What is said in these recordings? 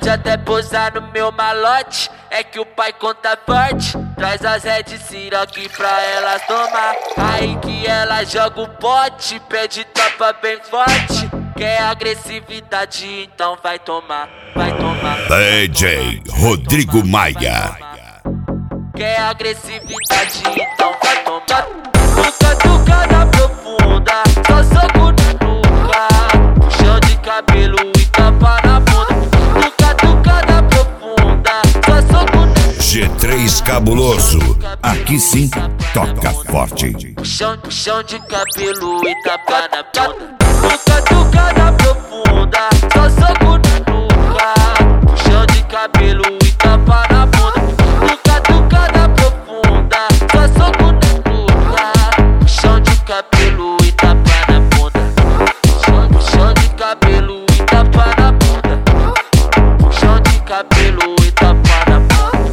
Pode até posar no meu malote, é que o pai conta forte. Traz as Red Siroc pra elas tomar. Aí que ela joga o pote, pede topa bem forte. Quer agressividade, então vai tomar, vai tomar. DJ Rodrigo Maia. Quer agressividade, então vai tomar. Tuca da profunda, só soco na nuca, puxão de cabelo e tapa na bunda. Tuca da profunda, só soco na nuca. G3 Cabuloso, aqui sim toca forte. Puxão de cabelo e tapa na bunda. Tuca da profunda, só soco na nuca, puxão de cabelo e tapa na bunda. Tuca da profunda, só soco na nuca, puxão de cabelo e tapa na bunda. Puxão de cabelo e tapa na bunda. Puxão de cabelo e tapa na bunda.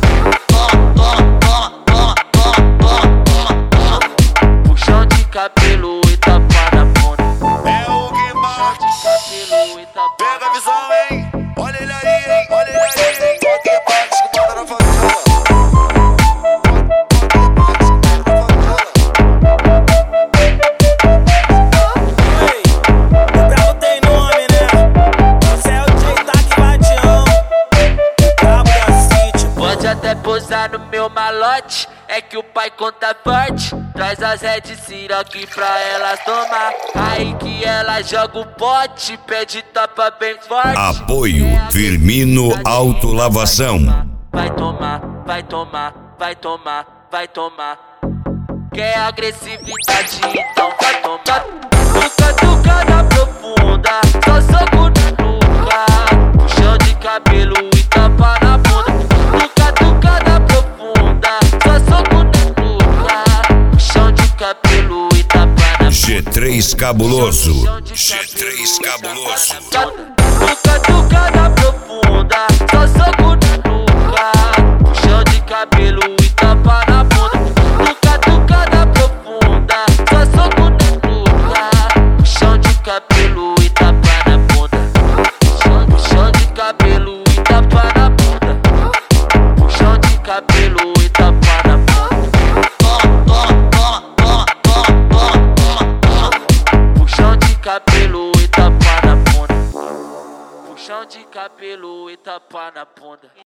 Puxão de cabelo e tapa na bunda. É o Guimarães. Pega a visão, hein? Olha ele aí, hein? Olha ele aí, hein? O Guimarães que manda na favela. O brabo tem nome, né? Você é o J-Tac Vadião, o brabo da City. Pode até posar no meu malote, é que o pai conta forte. Traz as Red Siroc pra elas tomar. Aí que ela joga o pote, pede topa bem forte. Apoio Firmino Autolavação. Vai tomar, vai tomar, vai tomar, vai tomar. Quer agressividade, então vai tomar. Tuca da profunda, só soco na nuca, puxão de cabelo e tapa na bunda. Tuca da profunda, só soco na nuca, puxão de cabelo e tapa na bunda. G3 Cabuloso, G3 Cabuloso. Tuca da profunda, só soco na nuca, puxão de cabelo e tapa na bunda. Tuca da profunda, só soco na nuca, puxão de cabelo e tapa na bunda. Puxão de cabelo e tapa na bunda. Puxão de cabelo e tapa na bunda. Puxão de cabelo e tapa na bunda. Puxão de cabelo e tapa na bunda.